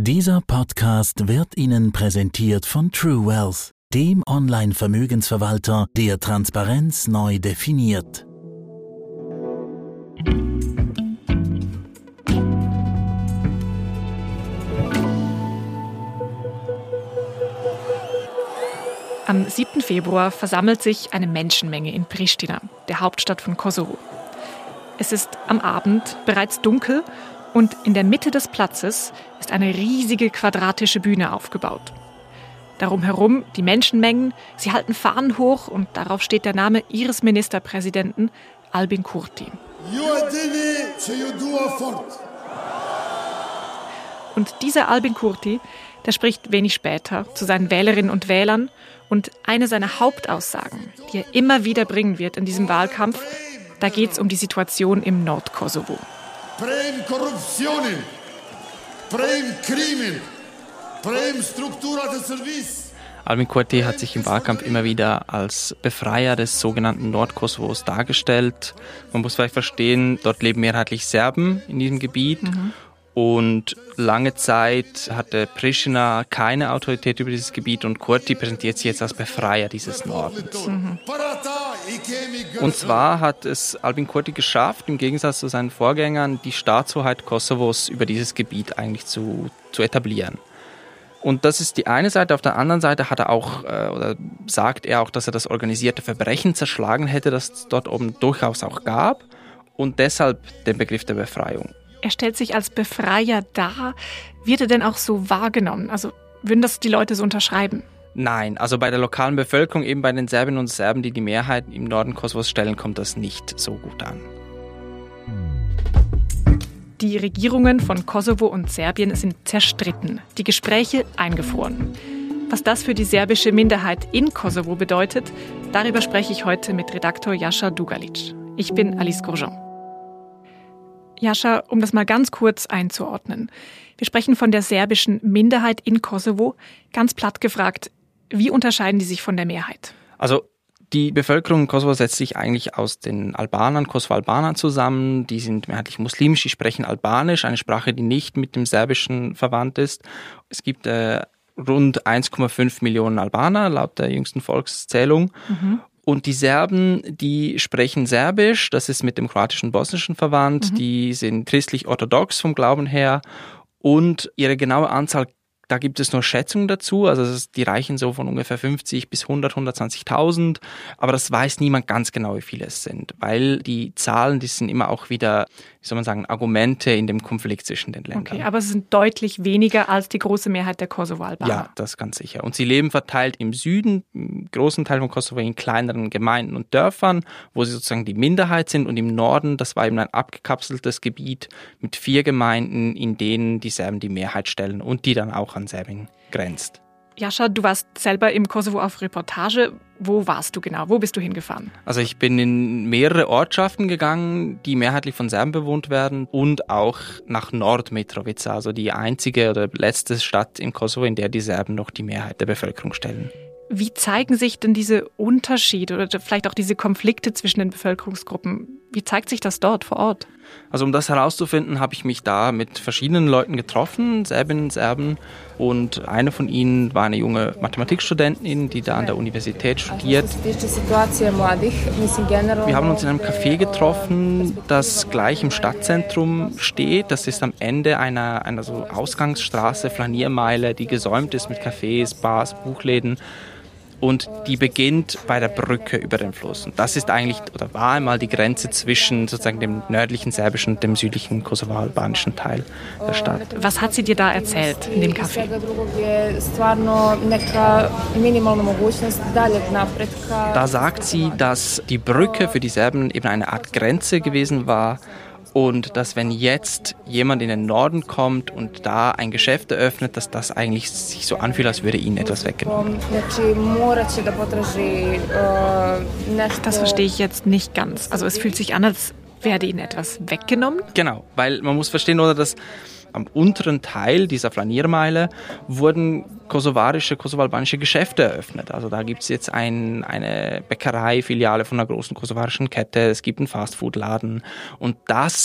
Dieser Podcast wird Ihnen präsentiert von True Wealth, dem Online-Vermögensverwalter, der Transparenz neu definiert. Am 7. Februar versammelt sich eine Menschenmenge in Pristina, der Hauptstadt von Kosovo. Es ist am Abend bereits dunkel und in der Mitte des Platzes ist eine riesige quadratische Bühne aufgebaut. Darum herum die Menschenmengen, sie halten Fahnen hoch und darauf steht der Name ihres Ministerpräsidenten Albin Kurti. Und dieser Albin Kurti, der spricht wenig später zu seinen Wählerinnen und Wählern und eine seiner Hauptaussagen, die er immer wieder bringen wird in diesem Wahlkampf, da geht es um die Situation im Nordkosovo. Prem Korruptionen, prem Krimen, prem Struktura des Service. Albin Kurti hat sich im Wahlkampf immer wieder als Befreier des sogenannten Nordkosovos dargestellt. Man muss vielleicht verstehen, dort leben mehrheitlich Serben in diesem Gebiet. Und lange Zeit hatte Pristina keine Autorität über dieses Gebiet und Kurti präsentiert sich jetzt als Befreier dieses Nordens. Und zwar hat es Albin Kurti geschafft, im Gegensatz zu seinen Vorgängern, die Staatshoheit Kosovos über dieses Gebiet eigentlich zu etablieren. Und das ist die eine Seite. Auf der anderen Seite hat er auch, oder sagt er auch, dass er das organisierte Verbrechen zerschlagen hätte, das es dort oben durchaus auch gab. Und deshalb den Begriff der Befreiung. Er stellt sich als Befreier dar. Wird er denn auch so wahrgenommen? Also würden das die Leute so unterschreiben? Nein, also bei der lokalen Bevölkerung, eben bei den Serbinnen und Serben, die die Mehrheit im Norden Kosovos stellen, kommt das nicht so gut an. Die Regierungen von Kosovo und Serbien sind zerstritten, die Gespräche eingefroren. Was das für die serbische Minderheit in Kosovo bedeutet, darüber spreche ich heute mit Redaktor Jascha Dugalic. Ich bin Alice Grosjean. Jascha, um das mal ganz kurz einzuordnen. Wir sprechen von der serbischen Minderheit in Kosovo. Ganz platt gefragt, wie unterscheiden die sich von der Mehrheit? Also die Bevölkerung in Kosovo setzt sich eigentlich aus den Albanern, Kosovo-Albanern zusammen. Die sind mehrheitlich muslimisch, die sprechen Albanisch, eine Sprache, die nicht mit dem Serbischen verwandt ist. Es gibt rund 1,5 Millionen Albaner, laut der jüngsten Volkszählung. Und die Serben, die sprechen Serbisch, das ist mit dem kroatischen Bosnischen verwandt, die sind christlich-orthodox vom Glauben her und ihre genaue Anzahl, da gibt es nur Schätzungen dazu, also die reichen so von ungefähr 50 bis 100, 120.000, aber das weiß niemand ganz genau, wie viele es sind, weil die Zahlen, die sind immer auch wieder, wie soll man sagen, Argumente in dem Konflikt zwischen den Ländern. Okay, aber es sind deutlich weniger als die große Mehrheit der Kosovo-Albaner. Ja, das ist ganz sicher. Und sie leben verteilt im Süden, im großen Teil von Kosovo, in kleineren Gemeinden und Dörfern, wo sie sozusagen die Minderheit sind und im Norden, das war eben ein abgekapseltes Gebiet mit 4 Gemeinden, in denen die Serben die Mehrheit stellen und die dann auch an Serbien grenzt. Jascha, du warst selber im Kosovo auf Reportage. Wo warst du genau? Wo bist du hingefahren? Also ich bin in mehrere Ortschaften gegangen, die mehrheitlich von Serben bewohnt werden und auch nach Nord-Mitrovica, also die einzige oder letzte Stadt im Kosovo, in der die Serben noch die Mehrheit der Bevölkerung stellen. Wie zeigen sich denn diese Unterschiede oder vielleicht auch diese Konflikte zwischen den Bevölkerungsgruppen? Wie zeigt sich das dort vor Ort? Also um das herauszufinden, habe ich mich da mit verschiedenen Leuten getroffen, Serbinnen und Serben. Und eine von ihnen war eine junge Mathematikstudentin, die da an der Universität studiert. Wir haben uns in einem Café getroffen, das gleich im Stadtzentrum steht. Das ist am Ende einer so Ausgangsstraße, Flaniermeile, die gesäumt ist mit Cafés, Bars, Buchläden. Und die beginnt bei der Brücke über den Fluss. Und das ist eigentlich, oder war einmal die Grenze zwischen sozusagen dem nördlichen serbischen und dem südlichen kosovo-albanischen Teil der Stadt. Was hat sie dir da erzählt in dem Café? Da sagt sie, dass die Brücke für die Serben eben eine Art Grenze gewesen war. Und dass wenn jetzt jemand in den Norden kommt und da ein Geschäft eröffnet, dass das eigentlich sich so anfühlt, als würde ihnen etwas weggenommen. Das verstehe ich jetzt nicht ganz. Also es fühlt sich an, als werde ihnen etwas weggenommen? Genau, weil man muss verstehen, oder, dass am unteren Teil dieser Flaniermeile wurden kosovo-albanische Geschäfte eröffnet. Also da gibt es jetzt eine Bäckerei-Filiale von einer großen kosovarischen Kette, es gibt einen Fastfood-Laden und das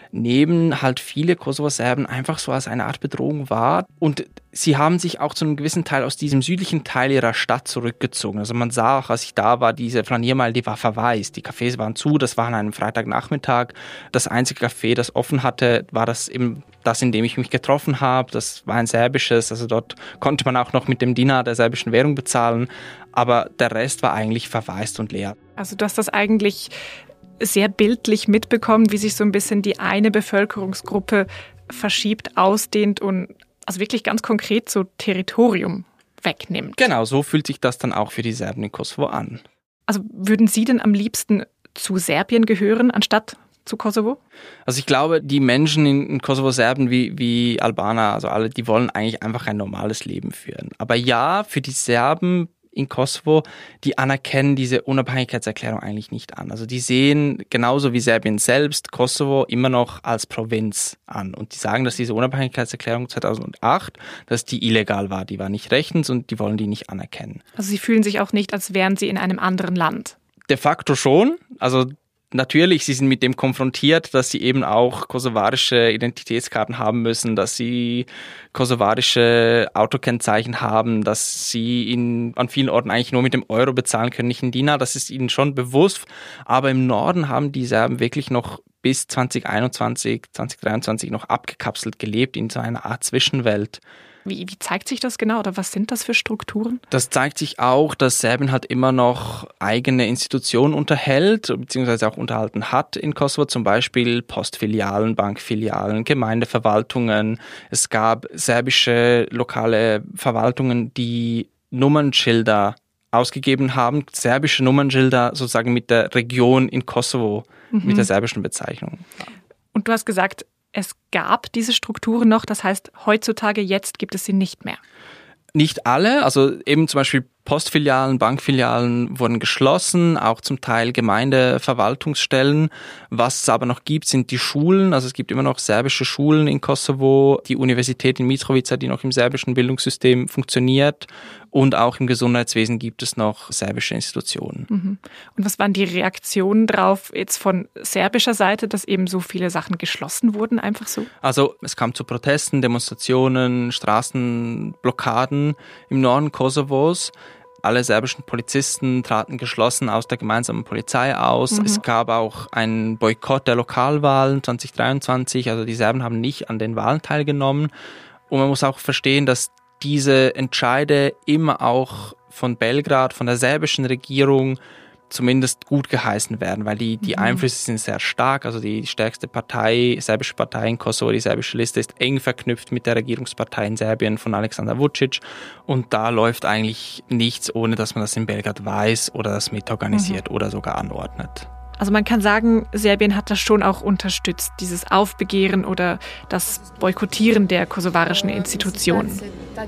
nehmen halt viele Kosovo-Serben einfach so als eine Art Bedrohung wahr. Und sie haben sich auch zu einem gewissen Teil aus diesem südlichen Teil ihrer Stadt zurückgezogen. Also man sah auch, als ich da war, diese Flaniermeile, die war verwaist. Die Cafés waren zu, das war an einem Freitagnachmittag. Das einzige Café, das offen hatte, war das, in dem ich mich getroffen habe. Das war ein serbisches, also dort konnte man auch noch mit dem Dinar der serbischen Währung bezahlen. Aber der Rest war eigentlich verwaist und leer. Also du hast das eigentlich sehr bildlich mitbekommen, wie sich so ein bisschen die eine Bevölkerungsgruppe verschiebt, ausdehnt und also wirklich ganz konkret so Territorium wegnimmt. Genau, so fühlt sich das dann auch für die Serben in Kosovo an. Also würden Sie denn am liebsten zu Serbien gehören, anstatt zu Kosovo? Also ich glaube, die Menschen in Kosovo, Serben wie Albaner, also alle, die wollen eigentlich einfach ein normales Leben führen. Aber ja, für die Serben in Kosovo, die anerkennen diese Unabhängigkeitserklärung eigentlich nicht an. Also die sehen genauso wie Serbien selbst Kosovo immer noch als Provinz an. Und die sagen, dass diese Unabhängigkeitserklärung 2008, dass die illegal war. Die war nicht rechtens und die wollen die nicht anerkennen. Also sie fühlen sich auch nicht, als wären sie in einem anderen Land. De facto schon. Also natürlich, sie sind mit dem konfrontiert, dass sie eben auch kosovarische Identitätskarten haben müssen, dass sie kosovarische Autokennzeichen haben, dass sie an vielen Orten eigentlich nur mit dem Euro bezahlen können, nicht in Dinar. Das ist ihnen schon bewusst. Aber im Norden haben die Serben wirklich noch bis 2021, 2023 noch abgekapselt gelebt in so einer Art Zwischenwelt. Wie zeigt sich das genau oder was sind das für Strukturen? Das zeigt sich auch, dass Serbien halt immer noch eigene Institutionen unterhält, beziehungsweise auch unterhalten hat in Kosovo, zum Beispiel Postfilialen, Bankfilialen, Gemeindeverwaltungen. Es gab serbische lokale Verwaltungen, die Nummernschilder ausgegeben haben, serbische Nummernschilder sozusagen mit der Region in Kosovo, mit der serbischen Bezeichnung. Und du hast gesagt, es gab diese Strukturen noch, das heißt, heutzutage, jetzt gibt es sie nicht mehr. Nicht alle, also eben zum Beispiel Postfilialen, Bankfilialen wurden geschlossen, auch zum Teil Gemeindeverwaltungsstellen. Was es aber noch gibt, sind die Schulen. Also es gibt immer noch serbische Schulen in Kosovo, die Universität in Mitrovica, die noch im serbischen Bildungssystem funktioniert. Und auch im Gesundheitswesen gibt es noch serbische Institutionen. Und was waren die Reaktionen drauf jetzt von serbischer Seite, dass eben so viele Sachen geschlossen wurden, einfach so? Also es kam zu Protesten, Demonstrationen, Straßenblockaden im Norden Kosovos. Alle serbischen Polizisten traten geschlossen aus der gemeinsamen Polizei aus. Es gab auch einen Boykott der Lokalwahlen 2023. Also die Serben haben nicht an den Wahlen teilgenommen. Und man muss auch verstehen, dass diese Entscheide immer auch von Belgrad, von der serbischen Regierung zumindest gut geheißen werden, weil die Einflüsse sind sehr stark. Also die stärkste serbische Partei in Kosovo, die serbische Liste, ist eng verknüpft mit der Regierungspartei in Serbien von Aleksandar Vučić. Und da läuft eigentlich nichts, ohne dass man das in Belgrad weiß oder das mitorganisiert oder sogar anordnet. Also man kann sagen, Serbien hat das schon auch unterstützt, dieses Aufbegehren oder das Boykottieren der kosovarischen Institutionen.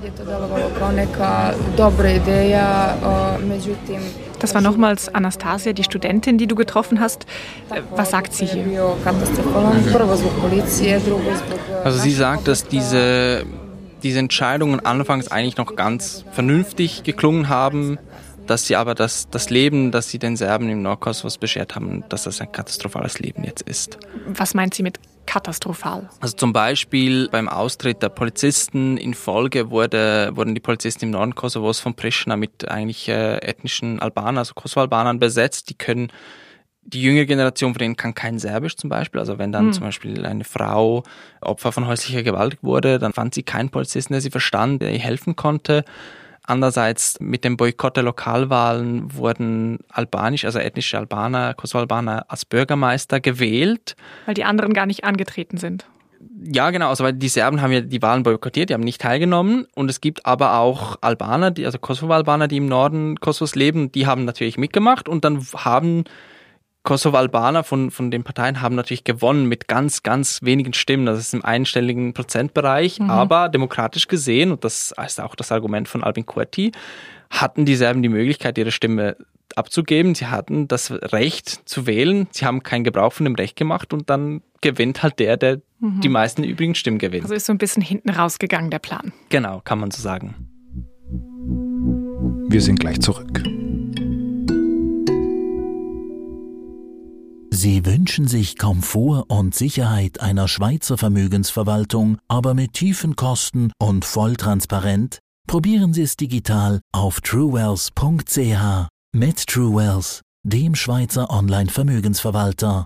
Das war nochmals Anastasia, die Studentin, die du getroffen hast. Was sagt sie hier? Also sie sagt, dass diese Entscheidungen anfangs eigentlich noch ganz vernünftig geklungen haben, dass sie aber das Leben, das sie den Serben im Nordkosovos beschert haben, dass das ein katastrophales Leben jetzt ist. Was meint sie mit katastrophal? Also zum Beispiel beim Austritt der Polizisten in Folge wurden die Polizisten im Norden Kosovos von Priština mit eigentlich ethnischen Albanern, also Kosovo-Albanern besetzt. Die jüngere Generation von denen kann kein Serbisch zum Beispiel. Also wenn dann zum Beispiel eine Frau Opfer von häuslicher Gewalt wurde, dann fand sie keinen Polizisten, der sie verstand, der ihr helfen konnte. Andererseits mit dem Boykott der Lokalwahlen wurden ethnische Albaner, Kosovo-Albaner als Bürgermeister gewählt. Weil die anderen gar nicht angetreten sind. Ja, genau, also weil die Serben haben ja die Wahlen boykottiert, die haben nicht teilgenommen. Und es gibt aber auch Albaner, also Kosovo-Albaner, die im Norden Kosovos leben, die haben natürlich mitgemacht und dann haben Kosovo-Albaner von den Parteien haben natürlich gewonnen mit ganz, ganz wenigen Stimmen. Das ist im einstelligen Prozentbereich. Aber demokratisch gesehen, und das ist auch das Argument von Albin Kurti, hatten die Serben die Möglichkeit, ihre Stimme abzugeben. Sie hatten das Recht zu wählen. Sie haben keinen Gebrauch von dem Recht gemacht und dann gewinnt halt der die meisten übrigen Stimmen gewinnt. Also ist so ein bisschen hinten rausgegangen, der Plan. Genau, kann man so sagen. Wir sind gleich zurück. Sie wünschen sich Komfort und Sicherheit einer Schweizer Vermögensverwaltung, aber mit tiefen Kosten und voll transparent? Probieren Sie es digital auf truewealth.ch. Mit Truewealth, dem Schweizer Online-Vermögensverwalter.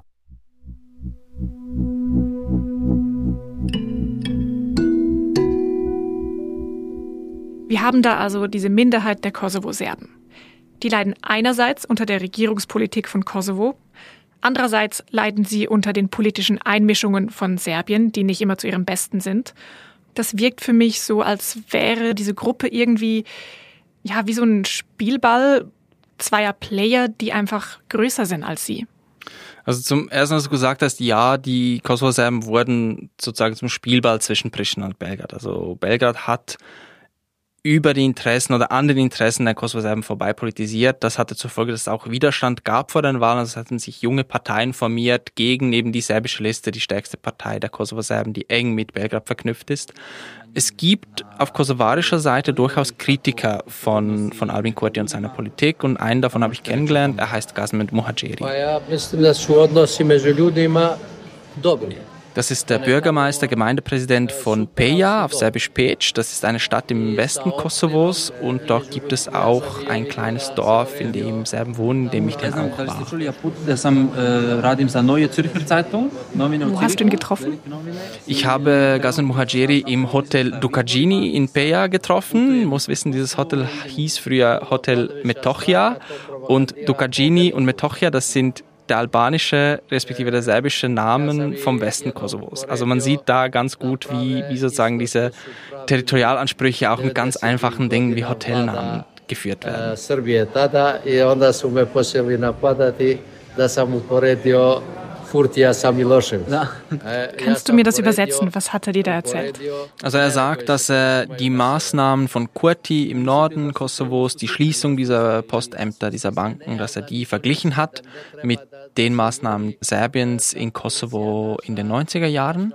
Wir haben da also diese Minderheit der Kosovo-Serben. Die leiden einerseits unter der Regierungspolitik von Kosovo, andererseits leiden sie unter den politischen Einmischungen von Serbien, die nicht immer zu ihrem Besten sind. Das wirkt für mich so, als wäre diese Gruppe irgendwie wie so ein Spielball zweier Player, die einfach größer sind als sie. Also zum Ersten hast du gesagt hast, ja, die Kosovo-Serben wurden sozusagen zum Spielball zwischen Priština und Belgrad. Also Belgrad hat über die Interessen oder an den Interessen der Kosovo-Serben vorbei politisiert. Das hatte zur Folge, dass es auch Widerstand gab vor den Wahlen. Also es hatten sich junge Parteien formiert gegen eben die serbische Liste, die stärkste Partei der Kosovo-Serben, die eng mit Belgrad verknüpft ist. Es gibt auf kosovarischer Seite durchaus Kritiker von Albin Kurti und seiner Politik und einen davon habe ich kennengelernt, er heißt Gazmend Muhadžiri. Das ist der Bürgermeister, Gemeindepräsident von Peja, auf Serbisch Peć. Das ist eine Stadt im Westen Kosovos und dort gibt es auch ein kleines Dorf, in dem Serben wohnen, in dem ich dann auch war. Wo hast du ihn getroffen? Ich habe Gazmend Muhadžiri im Hotel Dukagjini in Peja getroffen. Ich muss wissen, dieses Hotel hieß früher Hotel Metohija und Dukagjini und Metohija, das sind der albanische respektive der serbische Namen vom Westen Kosovos. Also man sieht da ganz gut, wie sozusagen diese Territorialansprüche auch mit ganz einfachen Dingen wie Hotelnamen geführt werden. Kannst du mir das übersetzen? Was hat er dir da erzählt? Also er sagt, dass er die Maßnahmen von Kurti im Norden Kosovos, die Schließung dieser Postämter, dieser Banken, dass er die verglichen hat mit den Maßnahmen Serbiens in Kosovo in den 90er Jahren,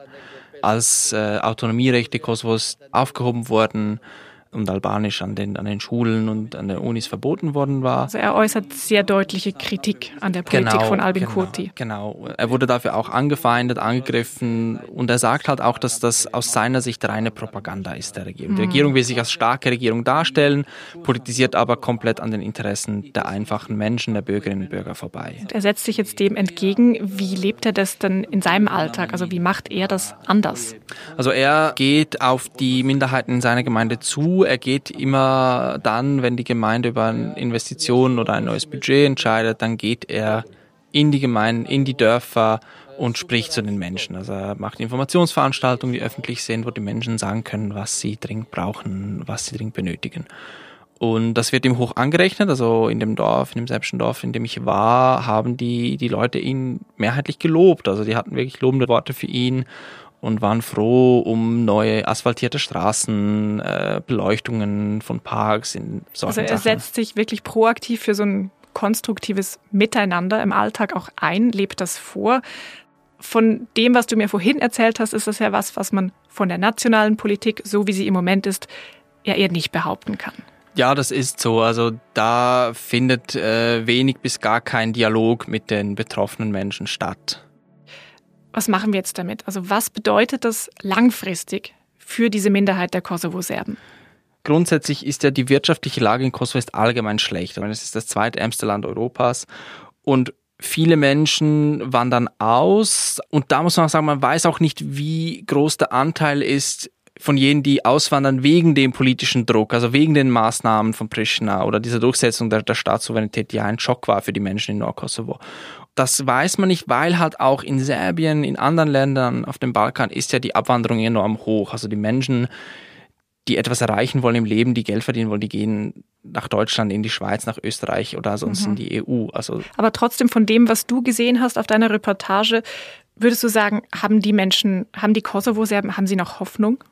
als Autonomierechte Kosovos aufgehoben wurden und Albanisch an den Schulen und an den Unis verboten worden war. Also er äußert sehr deutliche Kritik an der Politik von Albin Kurti. Genau. Er wurde dafür auch angefeindet, angegriffen und er sagt halt auch, dass das aus seiner Sicht reine Propaganda ist der Regierung. Die Regierung will sich als starke Regierung darstellen, politisiert aber komplett an den Interessen der einfachen Menschen, der Bürgerinnen und Bürger vorbei. Und er setzt sich jetzt dem entgegen. Wie lebt er das denn in seinem Alltag? Also wie macht er das anders? Also er geht auf die Minderheiten in seiner Gemeinde zu. Er geht immer dann, wenn die Gemeinde über Investitionen oder ein neues Budget entscheidet, dann geht er in die Gemeinden, in die Dörfer und spricht zu den Menschen. Also er macht Informationsveranstaltungen, die öffentlich sind, wo die Menschen sagen können, was sie dringend brauchen, was sie dringend benötigen. Und das wird ihm hoch angerechnet. Also in dem serbischen Dorf, in dem ich war, haben die Leute ihn mehrheitlich gelobt. Also die hatten wirklich lobende Worte für ihn und waren froh um neue asphaltierte Straßen, Beleuchtungen von Parks in solchen Sachen. Also er setzt sich wirklich proaktiv für so ein konstruktives Miteinander im Alltag auch ein, lebt das vor. Von dem, was du mir vorhin erzählt hast, ist das ja was man von der nationalen Politik, so wie sie im Moment ist, ja eher nicht behaupten kann. Ja, das ist so. Also da findet wenig bis gar kein Dialog mit den betroffenen Menschen statt. Was machen wir jetzt damit? Also was bedeutet das langfristig für diese Minderheit der Kosovo-Serben? Grundsätzlich ist ja die wirtschaftliche Lage in Kosovo ist allgemein schlecht. Es ist das zweitärmste Land Europas und viele Menschen wandern aus. Und da muss man auch sagen, man weiß auch nicht, wie groß der Anteil ist von jenen, die auswandern wegen dem politischen Druck, also wegen den Maßnahmen von Priština oder dieser Durchsetzung der Staatssouveränität, die ja ein Schock war für die Menschen in Nordkosovo. Das weiß man nicht, weil halt auch in Serbien, in anderen Ländern auf dem Balkan ist ja die Abwanderung enorm hoch. Also die Menschen, die etwas erreichen wollen im Leben, die Geld verdienen wollen, die gehen nach Deutschland, in die Schweiz, nach Österreich oder sonst in die EU. Also aber trotzdem von dem, was du gesehen hast auf deiner Reportage, würdest du sagen, haben die Kosovo-Serben, haben sie noch Hoffnung?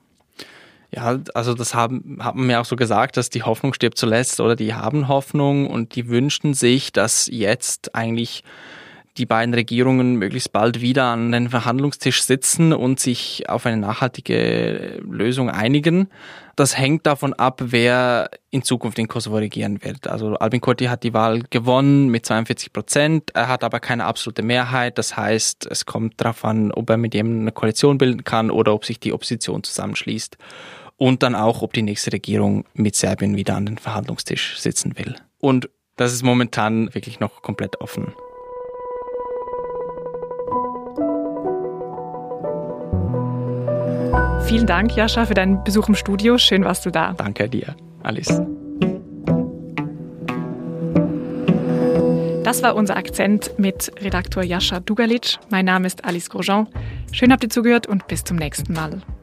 Ja, also das hat man mir auch so gesagt, dass die Hoffnung stirbt zuletzt oder die haben Hoffnung und die wünschen sich, dass jetzt eigentlich die beiden Regierungen möglichst bald wieder an den Verhandlungstisch sitzen und sich auf eine nachhaltige Lösung einigen. Das hängt davon ab, wer in Zukunft in Kosovo regieren wird. Also Albin Kurti hat die Wahl gewonnen mit 42%. Er hat aber keine absolute Mehrheit. Das heißt, es kommt darauf an, ob er mit jemandem eine Koalition bilden kann oder ob sich die Opposition zusammenschließt. Und dann auch, ob die nächste Regierung mit Serbien wieder an den Verhandlungstisch sitzen will. Und das ist momentan wirklich noch komplett offen. Vielen Dank, Jascha, für deinen Besuch im Studio. Schön warst du da. Danke dir, Alice. Das war unser Akzent mit Redaktor Jascha Dugalic. Mein Name ist Alice Grosjean. Schön habt ihr zugehört und bis zum nächsten Mal.